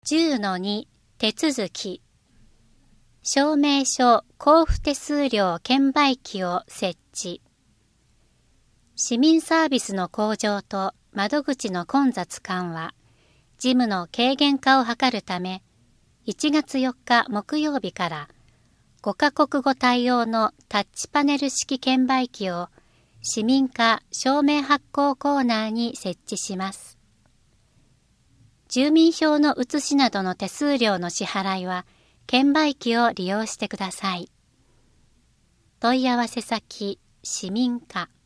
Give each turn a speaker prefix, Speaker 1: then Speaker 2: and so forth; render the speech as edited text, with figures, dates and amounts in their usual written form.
Speaker 1: 10-2 手続き。証明書交付手数料券売機を設置。市民サービスの向上と窓口の混雑緩和、事務の軽減化を図るため、1月4日木曜日から5カ国語対応のタッチパネル式券売機を市民課証明発行コーナーに設置します。住民票の写しなどの手数料の支払いは、券売機を利用してください。問い合わせ先、市民課。